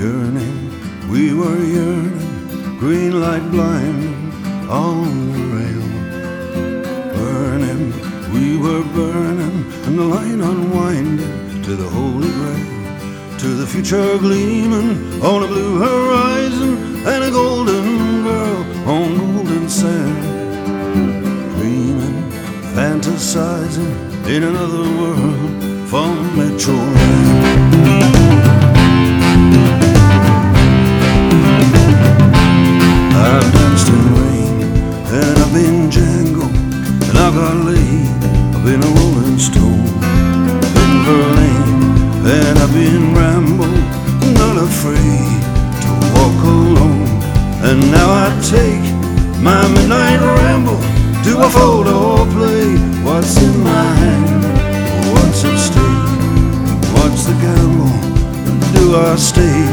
Yearning, we were yearning, green light blinding on the rail. Burning, we were burning, and the line unwinding to the holy grail. To the future gleaming on a blue horizon, and a golden girl on golden sand. Dreaming, fantasizing in another world from Metroland. I've danced in rain, and I've been Django, and I got laid. I've been a rolling stone, I've been Verlaine, and I've been Rambo, not afraid to walk alone. And now I take my midnight ramble to a photo play. What's in my hand? What's at stake? What's the gamble? Do I stay